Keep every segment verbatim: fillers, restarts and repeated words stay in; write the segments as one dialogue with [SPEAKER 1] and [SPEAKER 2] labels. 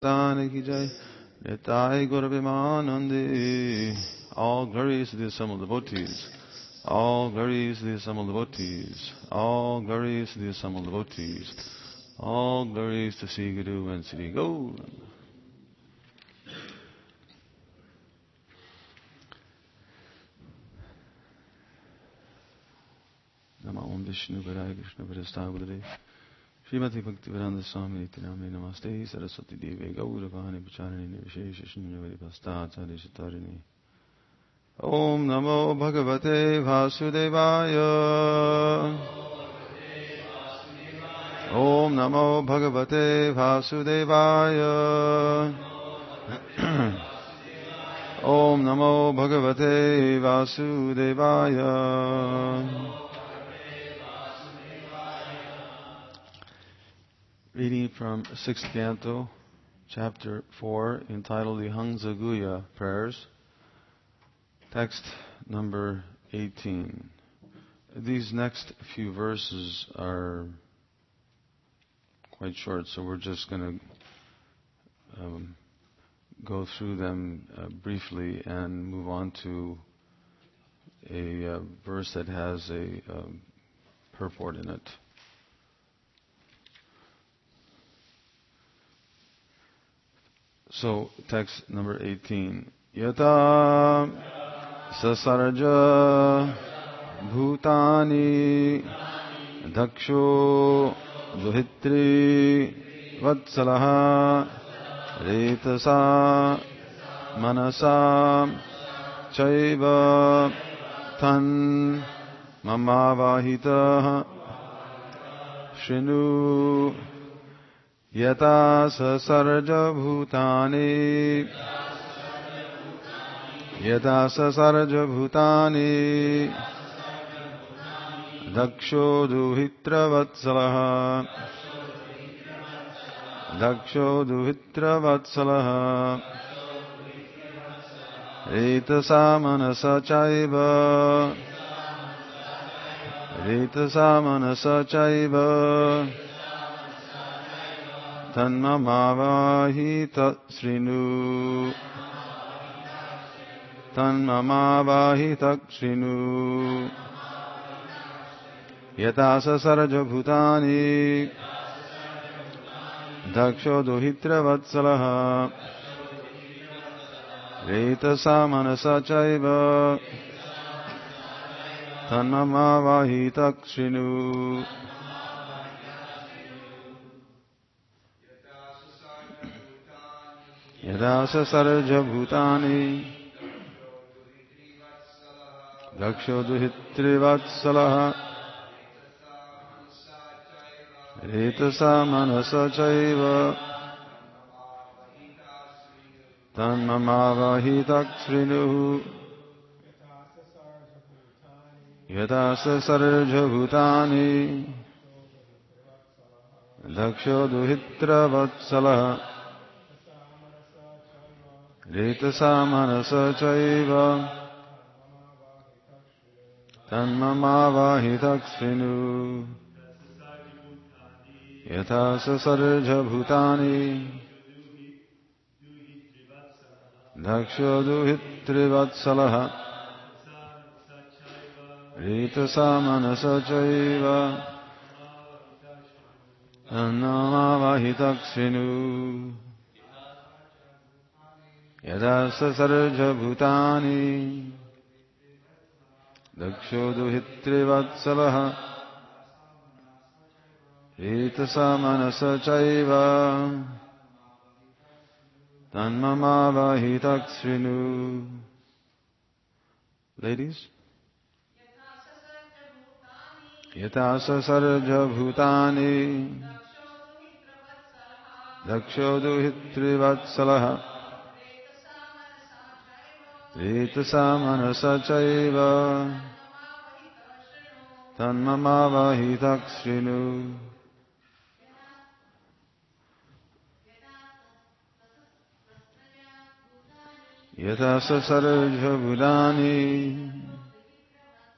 [SPEAKER 1] Dana ki jai, Nitai Gaura Premanande. All glories to the assembled devotees. All glories to the assembled devotees. All glories to the assembled devotees. All glories to Sri Guru and Sri Gaura. Nama Om Vishnu Padaya Krishna Padasthavadare Srimati Bhaktivedanta Swami Nityanamne Namaste Saraswati Deve Gaura Vahani Pacharani Vishesha Shunyavadi Pastacharya Shatarini. Om Namo Bhagavate Vasudevaya. Om Namo Bhagavate Vasudevaya. Om Namo Bhagavate Vasudevaya. Reading from sixth Canto, Chapter four, entitled the Hangsa Guhya Prayers, text number eighteen. These next few verses are quite short, so we're just going to um, go through them uh, briefly and move on to a uh, verse that has a uh, purport in it. So, text number eighteen. Yata sasarja bhutani daksho duhitri vatsalaha retasa manasa chaiva tan mamavahita shrinu Yata sasarja bhutani Yata sasarja bhutani Daksho duhitra vatsalaha Daksho duhitra vatsalaha Retasa manasa chaiva Retasa manasa chaiva Tanmamavahi tatsrinu Tanmamavahi tatsrinu Yatasa sarja bhutani Daksho duhitra vatsalaha Retasa manasa chaiva Tanmamavahi tatsrinu. Yadasa sarja bhutani Daksho duhitri vatsalaha Retasa manasa chaiva Tanmamavahi tatsrinu. Yadasa sarja bhutani Daksho duhitra vatsalaha Retasa manasa chaiva Tanmamavahi tatsrinu. Yatasa sarja bhutani Daksho duhitri vatsalaha Retasa manasa chaiva Tanmamavahi tatsrinu. Yadasa sarja bhutani Daksho duhitri vatsalaha Retasa manasa chaiva Tanmamavahi tatsrinu. Ladies? Yatasa sarja bhutani Daksho duhitri vatsalaha Retasa manasa chaiva Tanmamavahi tatsrinu. Yatasa sarja bhutani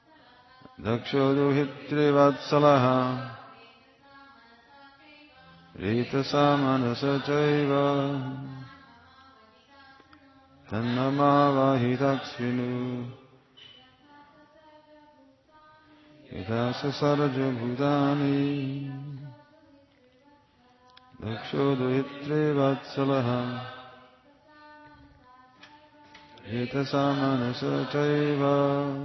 [SPEAKER 1] Daksho duhitri vatsalaha Retasa manasa chaiva Tannamavahitaksvinu Yadasa saraja bhutani Dakshodohitre vatsalaha Retasa manasa chaiva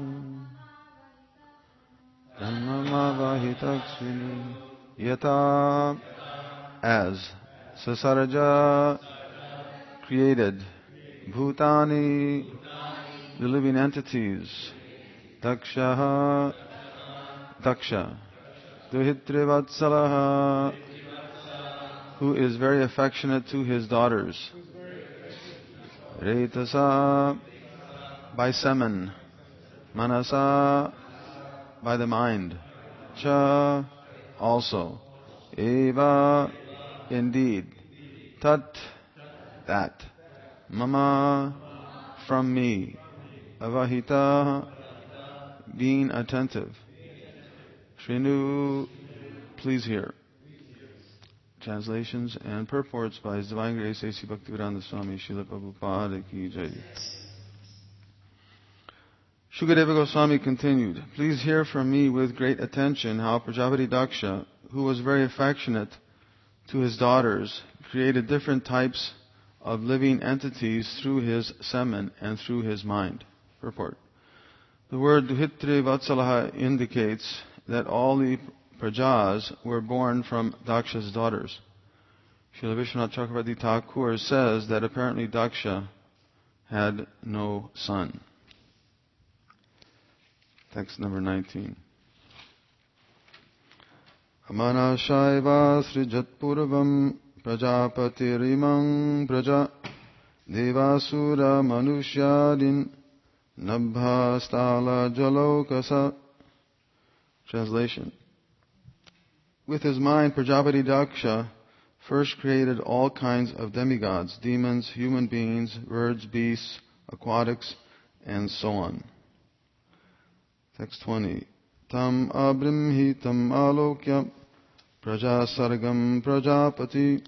[SPEAKER 1] Tannamavahitaksvinu Yata as Sasaraja created Bhutani, the living entities, Dakshaha, Daksha, Duhitre Vatsalaha, who is very affectionate to his daughters, Retasa, by semen, Manasa, by the mind, Cha, also, Eva, indeed, Tat, that, Mama, from me, Avahita, being attentive, Shrinu, please hear. Translations and purports by His Divine Grace A C Bhaktivedanta Swami Srila Prabhupada Ki Jai. Shukadeva Goswami continued, please hear from me with great attention how Prajapati Daksha, who was very affectionate to his daughters, created different types of living entities through his semen and through his mind. Purport. The word Duhitre Vatsalaha indicates that all the Prajas were born from Daksha's daughters. Srila Vishwanath Chakravarti Thakur says that apparently Daksha had no son. Text number nineteen. Amana Shaiva Srijatpurvam Prajapatirimang Praja Devasura Manusyadin Nabha Stala Jalokasa. Translation. With his mind, Prajapati Daksha first created all kinds of demigods, demons, human beings, birds, beasts, aquatics, and so on. Text twenty. Tam abrimhi tam alokya praja sargam prajapati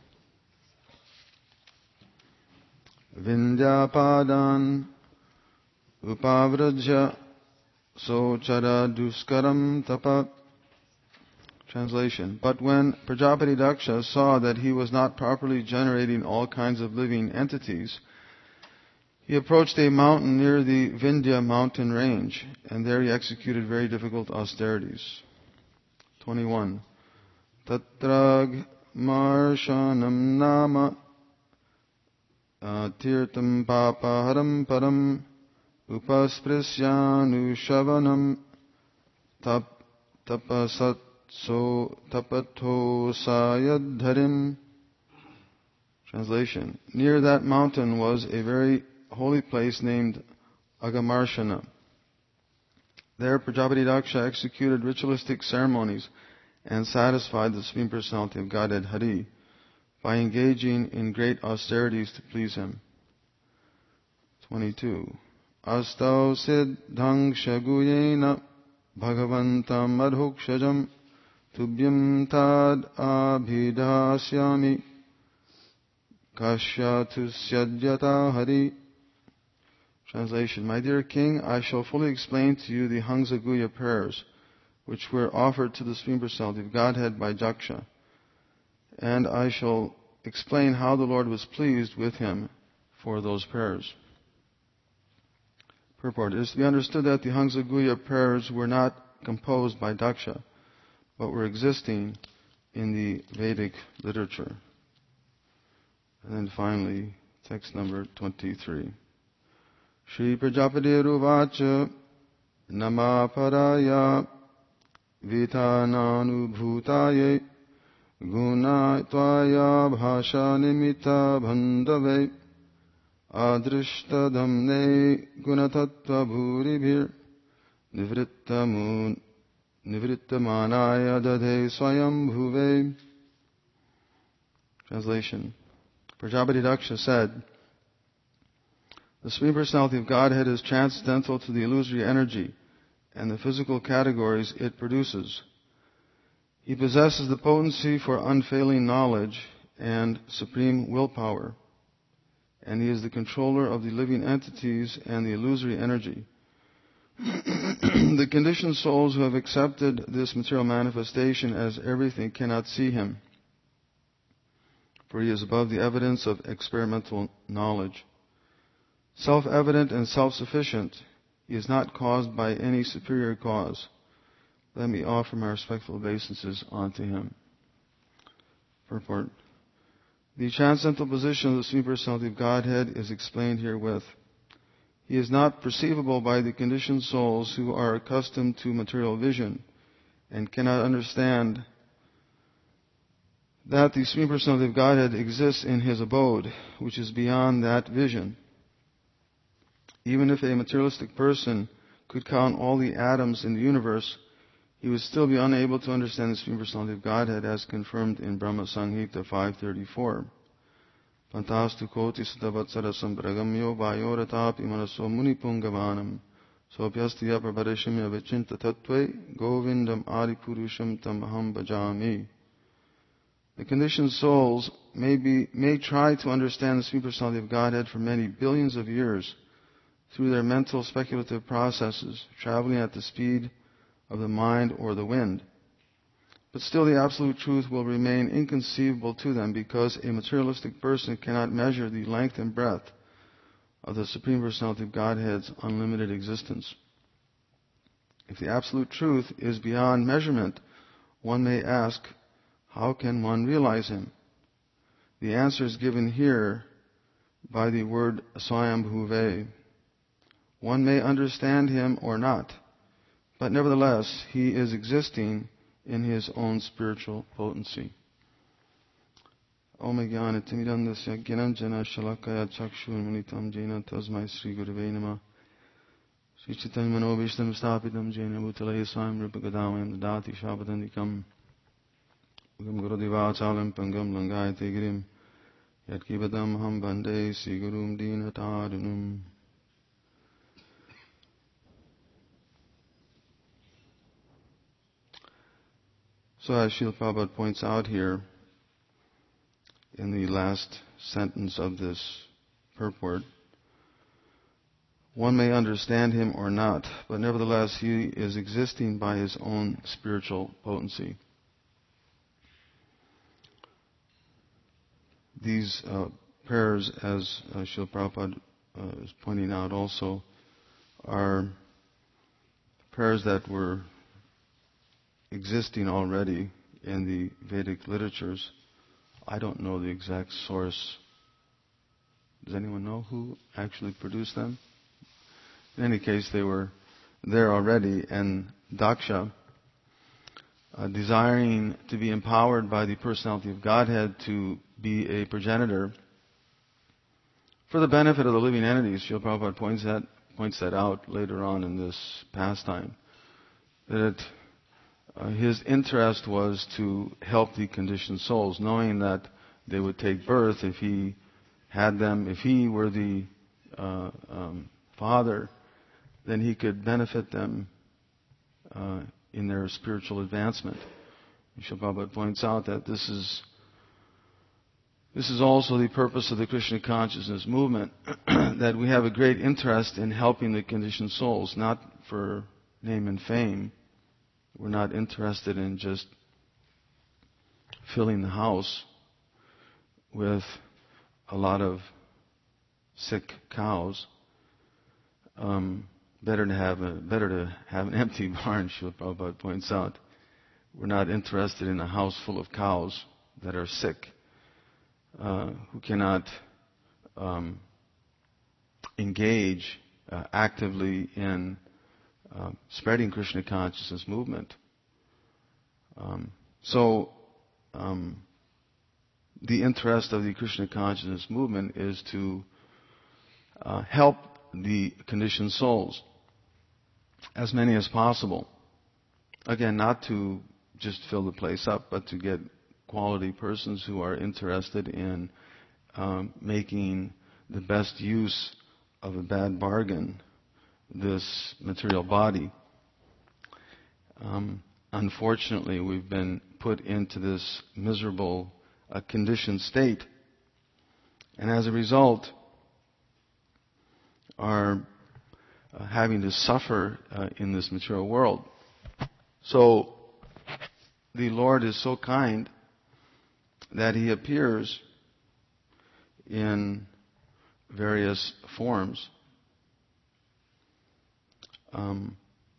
[SPEAKER 1] vindyapadan upavrajya sochara duskaram tapa. Translation. But when Prajapati Daksha saw that he was not properly generating all kinds of living entities, he approached a mountain near the Vindhya mountain range, and there he executed very difficult austerities. twenty-one. Tatrag marshanam nama tirtam papaharam param upasprishyanu shavanam tap tapasat so tapato sayadharim. Translation. Near that mountain was a very holy place named Agamarshana. There Prajapati Daksha executed ritualistic ceremonies and satisfied the Supreme Personality of Godhead Hari by engaging in great austerities to please him. twenty-two. Astau siddhang shaguyena bhagavantam adhukshajam Tubhyam tad abhidasyami kashyatu syadyata hari. Translation. My dear King, I shall fully explain to you the Hangsaguya prayers, which were offered to the Supreme Personality of Godhead by Daksha, and I shall explain how the Lord was pleased with him for those prayers. Purport. It is to be understood that the Hangsaguya prayers were not composed by Daksha, but were existing in the Vedic literature. And then finally, text number twenty-three. Shri Prajapati Ruvacha Namaparaya Vitananubhutaye Gunatvaya Bhasha Nimitta Bandave Adrishtadhamne Gunatattva Bhuribhir Nivrittamun Nivrittamanaya Dadhe Swayam Bhuve. Translation. Prajapati Daksha said, the Supreme Personality of Godhead is transcendental to the illusory energy and the physical categories it produces. He possesses the potency for unfailing knowledge and supreme willpower, and he is the controller of the living entities and the illusory energy. The conditioned souls who have accepted this material manifestation as everything cannot see him, for he is above the evidence of experimental knowledge. Self-evident and self-sufficient, he is not caused by any superior cause. Let me offer my respectful obeisances unto him. Purport. The transcendental position of the Supreme Personality of Godhead is explained herewith. He is not perceivable by the conditioned souls who are accustomed to material vision and cannot understand that the Supreme Personality of Godhead exists in his abode, which is beyond that vision. Even if a materialistic person could count all the atoms in the universe, he would still be unable to understand the Supreme Personality of Godhead as confirmed in Brahma Samhita five thirty-four. Pantastu koti sudavatsara sampragamyo vayoratapi manaso munipungavanam sopyastiya prabharishimya vichinta tattve govindam adipurusham tamaham bhajami. The conditioned souls may, be, may try to understand the Supreme Personality of Godhead for many billions of years through their mental speculative processes, traveling at the speed of the mind or the wind. But still the absolute truth will remain inconceivable to them because a materialistic person cannot measure the length and breadth of the Supreme Personality of Godhead's unlimited existence. If the absolute truth is beyond measurement, one may ask, how can one realize him? The answer is given here by the word Swayambhuve. One may understand him or not, but nevertheless, he is existing in his own spiritual potency. Om Jnana Timidandasya Gyananjana Shalakaya Chakshur Munitam Jena Tasmai Sri Gurave Namah Sri Chaitanya Manobishtam Stapitam Jena Bhutale Swayam Rupa Gadamam Dadati Shabadandikam Gam Gurudevachalam Pangam Langayate Girim Yat Kibadam Ham Bande Sri Gurum Dinatadunum. So as Srila Prabhupada points out here in the last sentence of this purport, one may understand him or not, but nevertheless he is existing by his own spiritual potency. These uh, prayers, as uh, Srila Prabhupada uh, is pointing out also, are prayers that were existing already in the Vedic literatures. I don't know the exact source. Does anyone know who actually produced them? In any case, they were there already, and Daksha, uh, desiring to be empowered by the personality of Godhead to be a progenitor for the benefit of the living entities, Srila Prabhupada points that, points that out later on in this pastime, that it Uh, his interest was to help the conditioned souls, knowing that they would take birth if he had them, if he were the uh, um, father, then he could benefit them uh, in their spiritual advancement. Srila Prabhupada points out that this is this is also the purpose of the Krishna consciousness movement, that we have a great interest in helping the conditioned souls, not for name and fame. We're not interested in just filling the house with a lot of sick cows. Um, better to have a better to have an empty barn, Srila Prabhupada points out. We're not interested in a house full of cows that are sick, uh, who cannot um, engage uh, actively in Uh, spreading Krishna consciousness movement. Um, so, um, the interest of the Krishna consciousness movement is to uh, help the conditioned souls, as many as possible. Again, not to just fill the place up, but to get quality persons who are interested in um, making the best use of a bad bargain, this material body. Um, unfortunately, we've been put into this miserable, uh, conditioned state. And as a result, are uh, having to suffer uh, in this material world. So, the Lord is so kind that He appears in various forms. Um,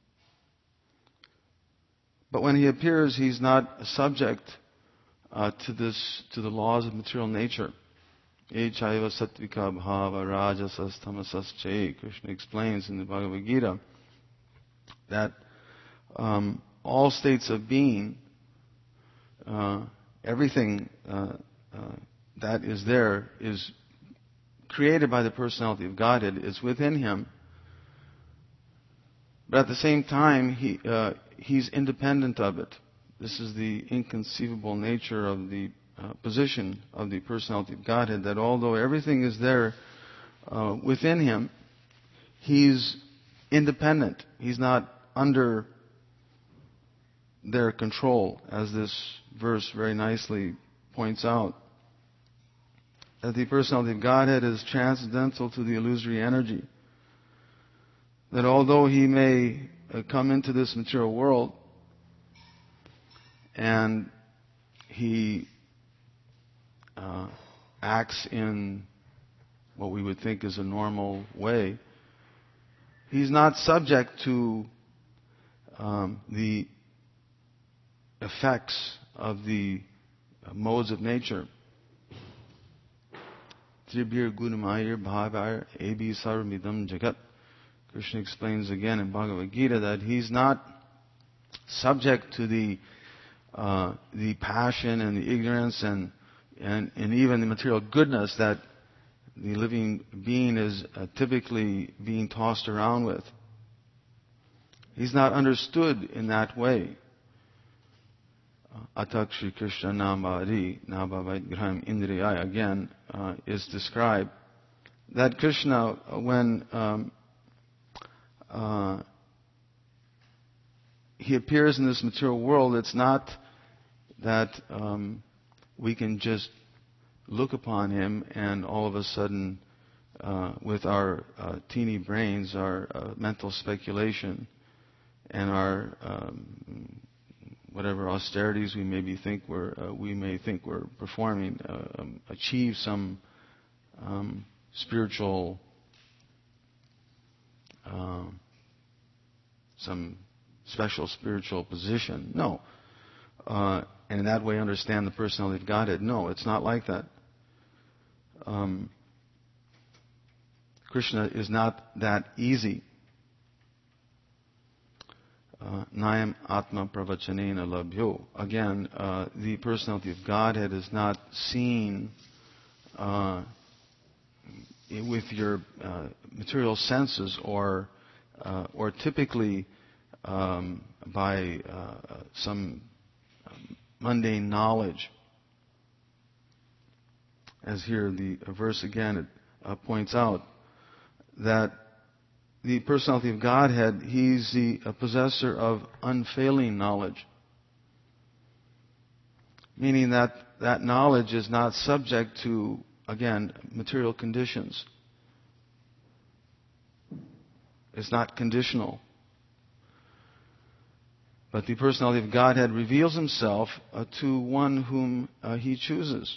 [SPEAKER 1] but when He appears, He's not subject uh, to this, to the laws of material nature. Echaiva sattvika bhava rajasas tamasas che. Krishna explains in the Bhagavad Gita that um, all states of being, uh, everything uh, uh, that is there is created by the personality of Godhead. It's within Him. But at the same time, he, uh, He's independent of it. This is the inconceivable nature of the uh, position of the personality of Godhead, that although everything is there uh, within Him, He's independent. He's not under their control, as this verse very nicely points out. That the personality of Godhead is transcendental to the illusory energy. That although He may uh, come into this material world and He uh, acts in what we would think is a normal way, He's not subject to um, the effects of the uh, modes of nature. Tribhir Gunamayir Bhavayir Ebi Sarvamidam Jagat. Krishna explains again in Bhagavad Gita that He's not subject to the uh, the passion and the ignorance and, and and even the material goodness that the living being is uh, typically being tossed around with. He's not understood in that way. Atak Shri Krishna Nambari Nabhavait Graham Indriyaya again uh, is described that Krishna, when um, uh, He appears in this material world, it's not that um, we can just look upon Him and all of a sudden, uh, with our uh, teeny brains, our uh, mental speculation, and our um, whatever austerities we maybe think we're uh, we may think we're performing, uh, um, achieve some um, spiritual, uh, some special spiritual position. No, uh, and in that way understand the personality of Godhead. No, it's not like that. Um, Krishna is not that easy. Nayam Atma Pravachanena Labhyo. Again, uh, the personality of Godhead is not seen uh, with your uh, material senses or uh, or typically um, by uh, some mundane knowledge. As here the verse again it uh, points out that the personality of Godhead, He's the uh, possessor of unfailing knowledge. Meaning that that knowledge is not subject to, again, material conditions. It's not conditional. But the personality of Godhead reveals Himself uh, to one whom uh, He chooses.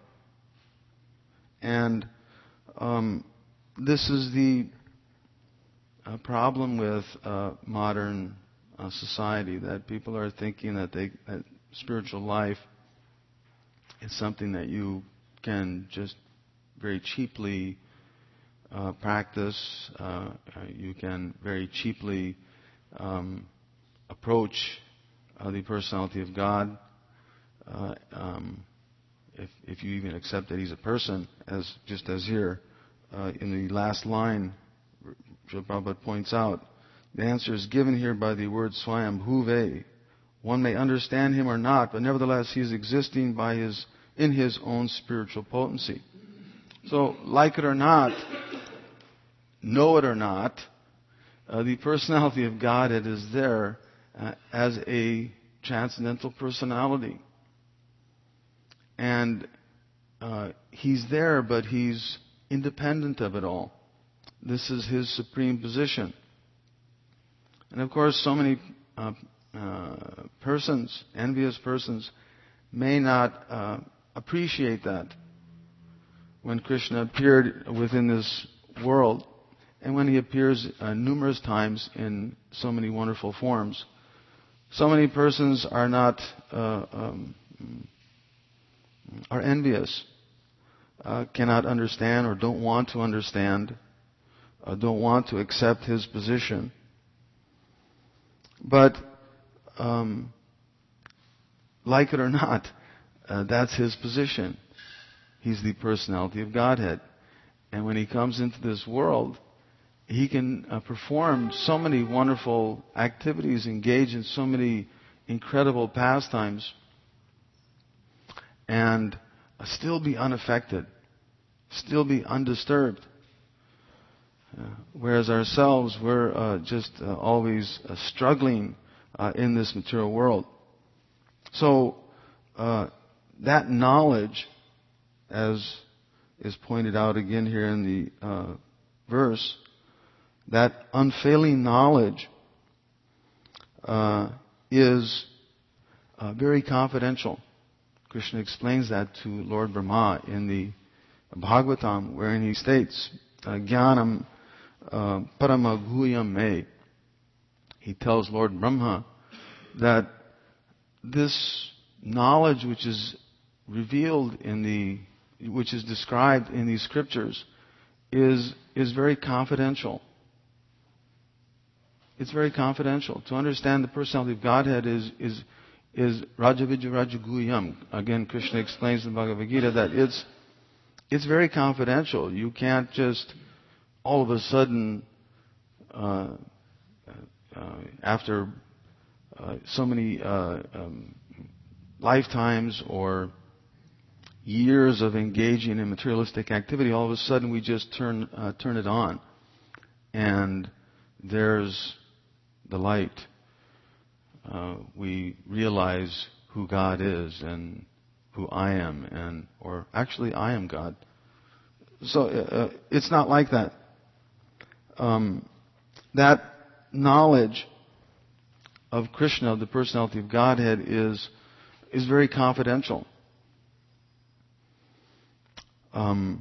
[SPEAKER 1] And um, this is the a problem with uh, modern uh, society, that people are thinking that they that spiritual life is something that you can just very cheaply uh, practice. Uh, you can very cheaply um, approach uh, the personality of God, uh, um, if if you even accept that He's a person, as just as here uh, in the last line. Srila Prabhupada points out, the answer is given here by the word Swayam Bhuve. One may understand Him or not, but nevertheless He is existing by his in His own spiritual potency. So, like it or not, know it or not, uh, the personality of Godhead is there, uh, as a transcendental personality. And uh, He's there, but He's independent of it all. This is His supreme position. And of course, so many uh, uh, persons, envious persons, may not uh, appreciate that. When Krishna appeared within this world, and when He appears uh, numerous times in so many wonderful forms, so many persons are not uh, um, are envious, uh, cannot understand or don't want to understand, uh, don't want to accept His position. But um, like it or not, uh, that's His position. He's the personality of Godhead. And when He comes into this world, He can uh, perform so many wonderful activities, engage in so many incredible pastimes, and uh, still be unaffected, still be undisturbed. Uh, whereas ourselves, we're uh, just uh, always uh, struggling uh, in this material world. So, uh, that knowledge, as is pointed out again here in the uh, verse, that unfailing knowledge uh, is uh, very confidential. Krishna explains that to Lord Brahma in the Bhagavatam, wherein he states, Jnanam uh, Parama Guhyam Me. He tells Lord Brahma that this knowledge which is revealed in the which is described in these scriptures is is very confidential. It's very confidential. To understand the personality of Godhead is is is Rajavidya Rajaguyam. Again, Krishna explains in the Bhagavad Gita that it's it's very confidential. You can't just all of a sudden, uh, uh, after uh, so many uh, um, lifetimes or years of engaging in materialistic activity, all of a sudden we just turn uh, turn it on, and there's the light. Uh, we realize who God is and who I am, and or actually I am God. So uh, it's not like that. Um, that knowledge of Krishna, of the personality of Godhead, is is very confidential. Um,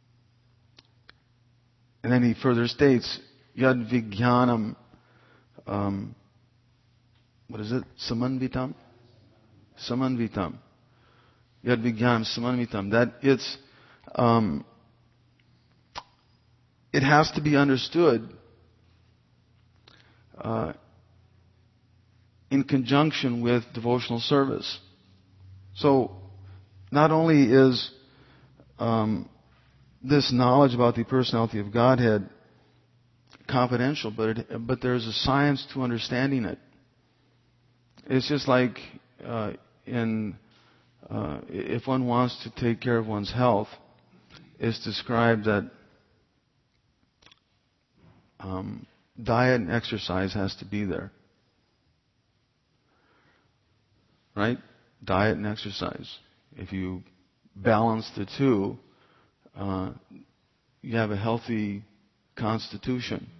[SPEAKER 1] and then he further states, Yad Vijnanam, um, what is it? Samanvitam? Samanvitam. Yad Vijnanam Samanvitam. That it's, um, it has to be understood uh, in conjunction with devotional service. So, not only is um, this knowledge about the personality of Godhead confidential, but it, but there's a science to understanding it. It's just like uh, in uh, if one wants to take care of one's health, it's described that um, diet and exercise has to be there, right? Diet and exercise. If you balance the two, uh, you have a healthy constitution.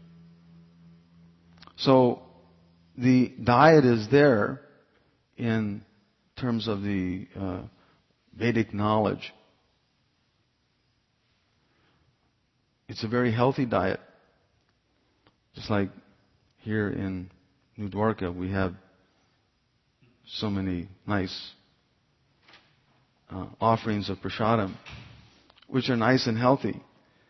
[SPEAKER 1] So the diet is there in terms of the uh, Vedic knowledge. It's a very healthy diet. Just like here in New Dwarka, we have so many nice uh, offerings of prasadam, which are nice and healthy.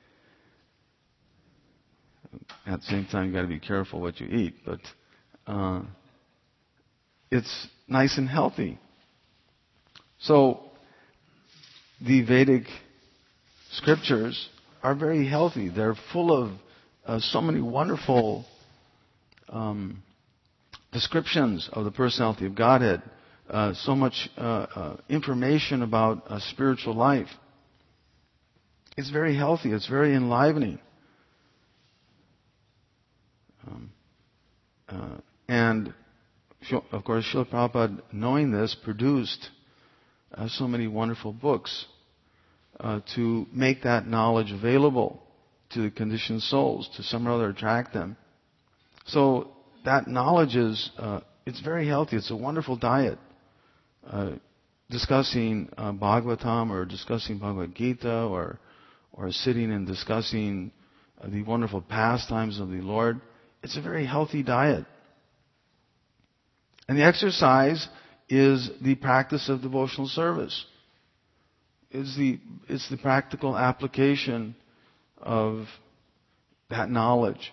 [SPEAKER 1] At the same time, you've got to be careful what you eat, but uh, it's nice and healthy. So, the Vedic scriptures are very healthy. They're full of uh, so many wonderful um, descriptions of the personality of Godhead, uh, so much uh, uh, information about uh, spiritual life. It's very healthy. It's very enlivening. Um, uh, and of course, Srila Prabhupada, knowing this, produced uh, so many wonderful books uh, to make that knowledge available to the conditioned souls, to some or other attract them. So that knowledge is, uh, it's very healthy. It's a wonderful diet. Uh, discussing uh, Bhagavatam or discussing Bhagavad Gita or or sitting and discussing uh, the wonderful pastimes of the Lord. It's a very healthy diet. And the exercise is the practice of devotional service. It's the, it's the practical application of that knowledge.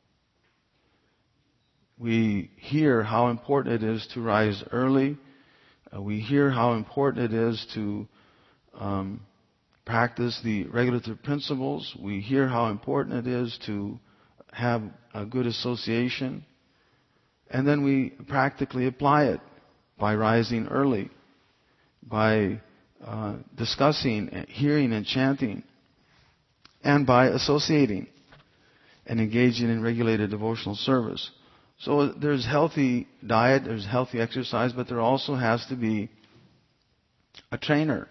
[SPEAKER 1] We hear how important it is to rise early. Uh, we hear how important it is to um, practice the regulative principles. We hear how important it is to have a good association. And then we practically apply it by rising early, by uh, discussing, hearing and chanting, and by associating and engaging in regulated devotional service. So there's healthy diet, there's healthy exercise, but there also has to be a trainer.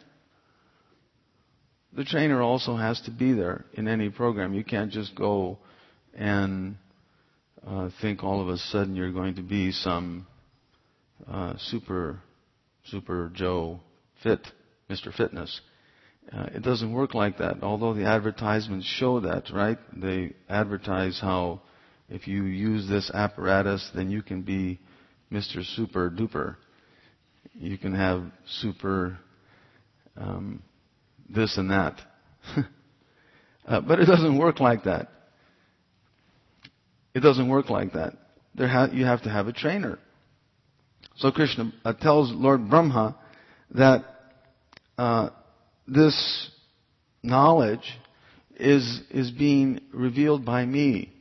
[SPEAKER 1] The trainer also has to be there in any program. You can't just go and uh, think all of a sudden you're going to be some uh, super, super Joe Fit, Mister Fitness. Uh, it doesn't work like that, although the advertisements show that, right? They advertise how if you use this apparatus, then you can be Mister Super Duper. You can have super um, this and that. uh, but it doesn't work like that. It doesn't work like that. There ha- you have to have a trainer. So Krishna uh, tells Lord Brahma that uh, this knowledge is is being revealed by me,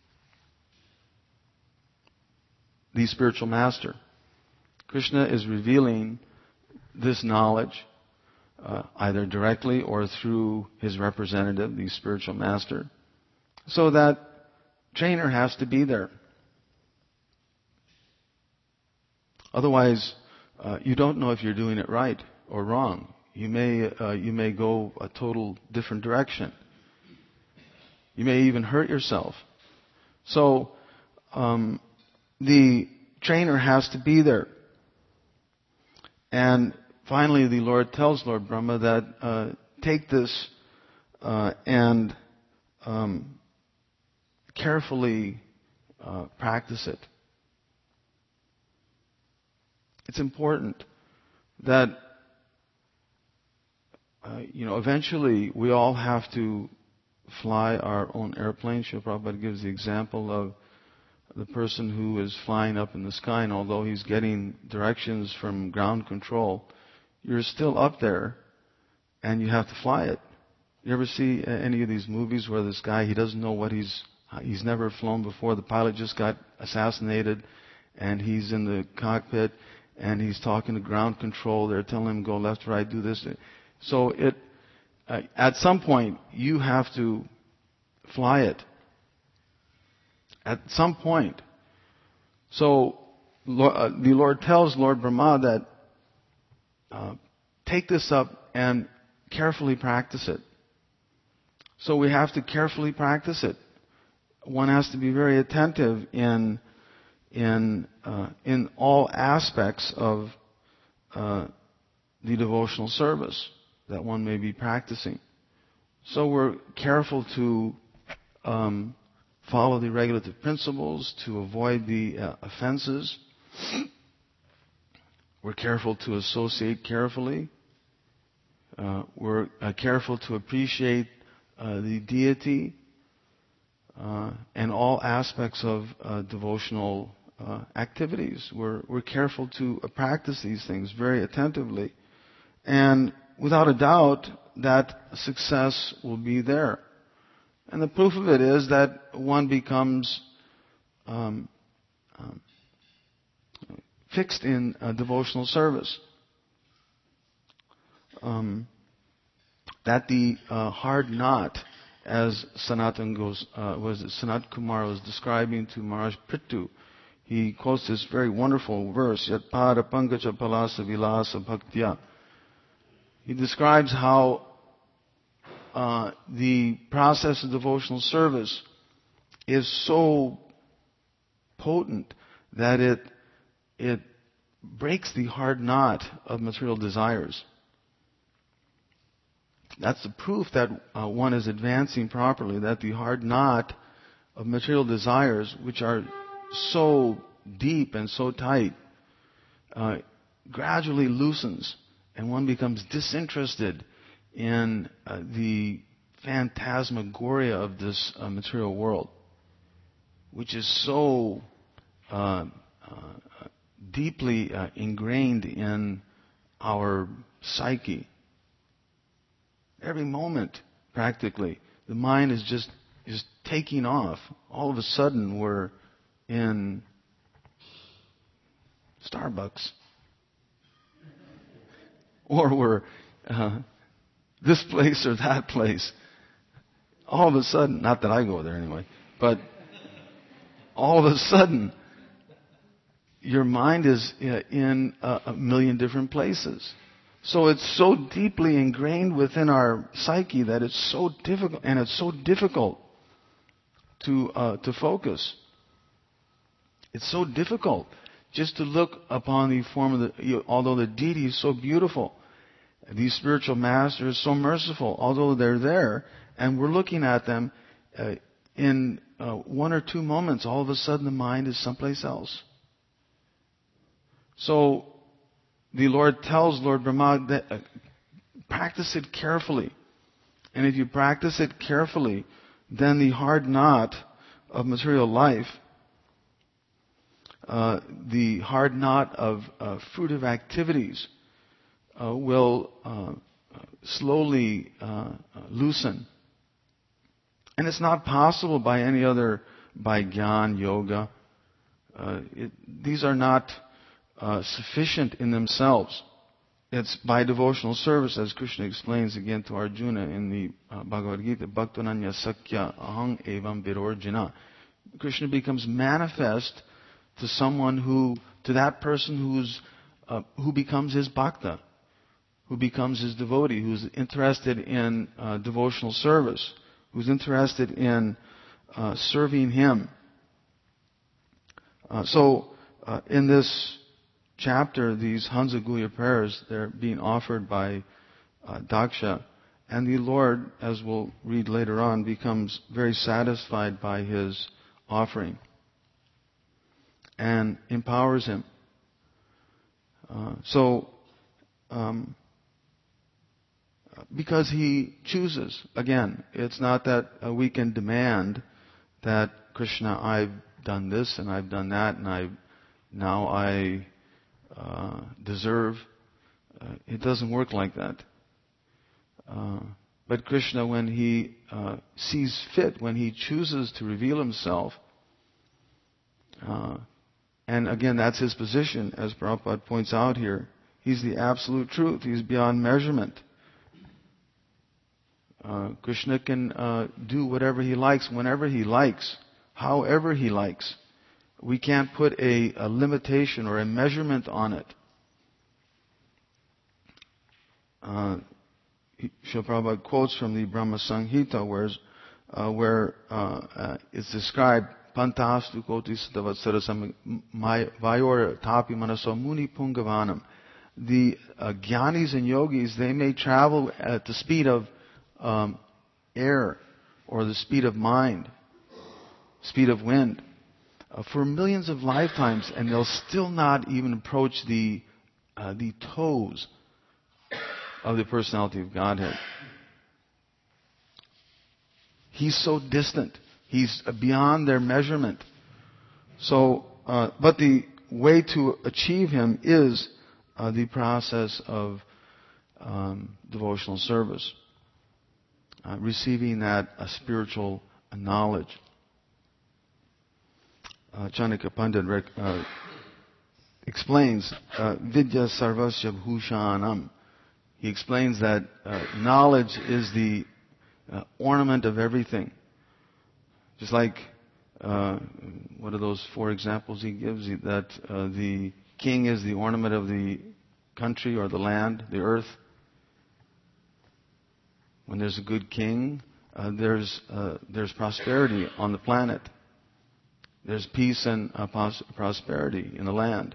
[SPEAKER 1] the spiritual master. Krishna is revealing this knowledge uh, either directly or through his representative, the spiritual master. So that trainer has to be there. Otherwise, uh, you don't know if you're doing it right or wrong. You may uh, you may go a total different direction. You may even hurt yourself. So um, the trainer has to be there. And finally, the Lord tells Lord Brahma that uh, take this uh, and um, carefully uh, practice it. It's important that uh, you know eventually we all have to fly our own airplane. Srila Prabhupada gives the example of the person who is flying up in the sky, and although he's getting directions from ground control, you're still up there, and you have to fly it. You ever see any of these movies where this guy, he doesn't know what he's, he's never flown before. The pilot just got assassinated, and he's in the cockpit, and he's talking to ground control. They're telling him, go left, right, do this. So it, uh, at some point, you have to fly it. At some point. So uh, the Lord tells Lord Brahma that uh, take this up and carefully practice it. So we have to carefully practice it. One has to be very attentive in in uh, in all aspects of uh, the devotional service that one may be practicing. So we're careful to um, follow the regulative principles, to avoid the uh, offenses. We're careful to associate carefully. Uh, we're uh, careful to appreciate uh, the deity uh, and all aspects of uh, devotional uh, activities. We're, we're careful to uh, practice these things very attentively. And without a doubt, that success will be there. And the proof of it is that one becomes um, um, fixed in uh, devotional service. Um, that the uh, hard knot, as Sanatan goes, uh, was it Sanat Kumar was describing to Maharaj Prithu, he quotes this very wonderful verse, Yat pada pankaja palasa vilasa bhaktya. He describes how uh, the process of devotional service is so potent that it it breaks the hard knot of material desires. That's the proof that uh, one is advancing properly, that the hard knot of material desires, which are so deep and so tight, uh, gradually loosens, and one becomes disinterested in uh, the phantasmagoria of this uh, material world, which is so uh, uh, deeply uh, ingrained in our psyche. Every moment, practically, the mind is just is taking off. All of a sudden, we're in Starbucks, or we're uh, this place or that place. All of a sudden, not that I go there anyway, but all of a sudden, your mind is in a million different places. So it's so deeply ingrained within our psyche that it's so difficult, and it's so difficult to uh, to focus. It's so difficult just to look upon the form of the, you know, although the deity is so beautiful, these spiritual masters so merciful, although they're there, and we're looking at them, uh, in uh, one or two moments, all of a sudden the mind is someplace else. So the Lord tells Lord Brahma that uh, practice it carefully. And if you practice it carefully, then the hard knot of material life, uh, the hard knot of uh, fruitive activities, uh, will uh, slowly uh, loosen. And it's not possible by any other, by Gyan, Yoga. Uh, it, these are not Uh, sufficient in themselves. It's by devotional service, as Krishna explains again to Arjuna in the uh, Bhagavad Gita, Bhaktananya Sakya Ahang Evam Virorjina. Krishna becomes manifest to someone who, to that person who's, uh, who becomes his bhakta, who becomes his devotee, who's interested in uh, devotional service, who's interested in uh, serving him. Uh, so, uh, in this chapter, these Hansa Guhya prayers, they're being offered by uh, Daksha. And the Lord, as we'll read later on, becomes very satisfied by his offering and empowers him. Uh, so, um, because he chooses, again, it's not that uh, we can demand that, Krishna, I've done this and I've done that and I now I Uh, deserve. Uh, it doesn't work like that. Uh, but Krishna, when he uh, sees fit, when he chooses to reveal himself, uh, and again, that's his position, as Prabhupada points out here, he's the absolute truth. He's beyond measurement. Uh, Krishna can uh, do whatever he likes, whenever he likes, however he likes. We can't put a, a limitation or a measurement on it. Uh, Srila Prabhupada quotes from the Brahma Samhita, where, uh, where uh, uh, it's described, Pantastu koti sadavatsarasam vayor tapi manaso muni pungavanam. The uh, jnanis and yogis, they may travel at the speed of um, air or the speed of mind, speed of wind, Uh, for millions of lifetimes, and they'll still not even approach the uh, the toes of the personality of Godhead. He's so distant. He's beyond their measurement. So, uh, but the way to achieve him is uh, the process of um, devotional service, uh, receiving that uh, spiritual knowledge. Uh, Chanakya Pandit uh, explains uh, Vidya Sarvasya Bhushanam. He explains that uh, knowledge is the uh, ornament of everything. Just like uh, what are those four examples he gives? That uh, the king is the ornament of the country or the land, the earth. When there's a good king, uh, there's uh, there's prosperity on the planet. There's peace and uh, pos- prosperity in the land.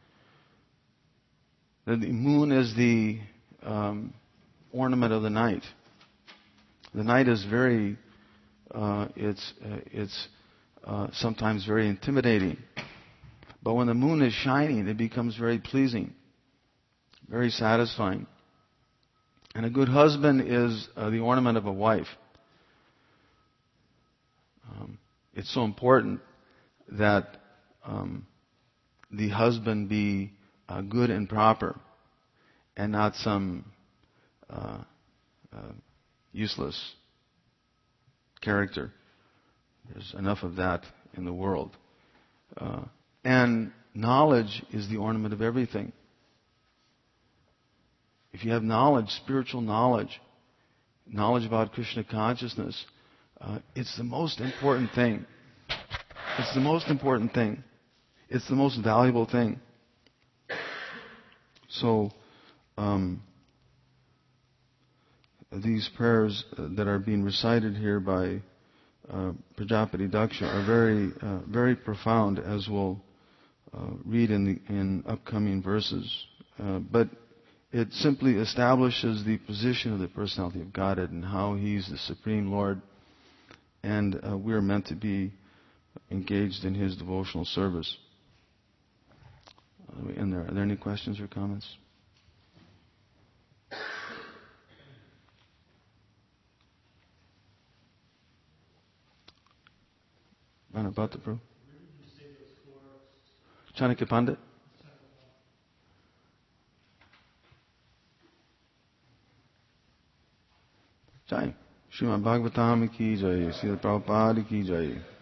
[SPEAKER 1] The moon is the um, ornament of the night. The night is very, uh, it's uh, it's uh, sometimes very intimidating. But when the moon is shining, it becomes very pleasing, very satisfying. And a good husband is uh, the ornament of a wife. Um, it's so important that um, the husband be uh, good and proper, and not some uh, uh, useless character. There's enough of that in the world. Uh, and knowledge is the ornament of everything. If you have knowledge, spiritual knowledge, knowledge about Krishna consciousness, uh, it's the most important thing. It's the most important thing. It's the most valuable thing. So, um, these prayers that are being recited here by uh, Prajapati Daksha are very, uh, very profound, as we'll uh, read in the in upcoming verses. Uh, but it simply establishes the position of the personality of Godhead and how He's the Supreme Lord, and uh, we're meant to be engaged in His devotional service. Uh, and there, are there any questions or comments? About the Prabhu? Chanakya Pandit? Jai. Srimad Bhagavatam ki jai. Srila Prabhupada ki jai.